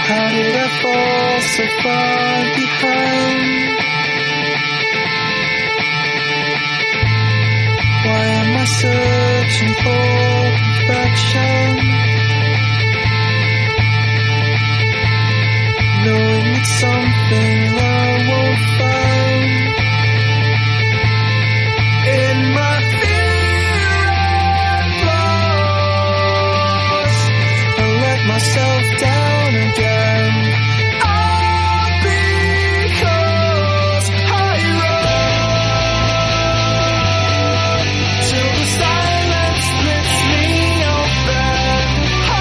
How did I fall so far behind? Why am I searching for perfection? Knowing it's something I won't find. In my fear of loss, I let myself down again. All because I run till the silence splits me open. I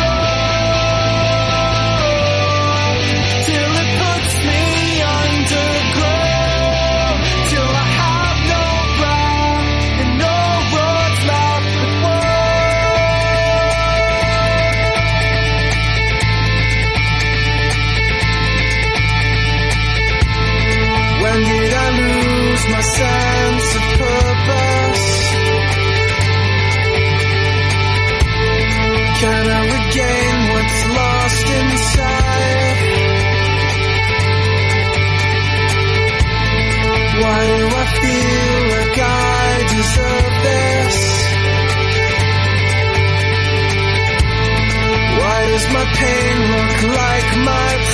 run till it puts me underground, till I have no breath and no roads left but one. When did I lose my sense of purpose? Can I regain what's lost inside? Why do I feel like I deserve this? Why does my pain look like my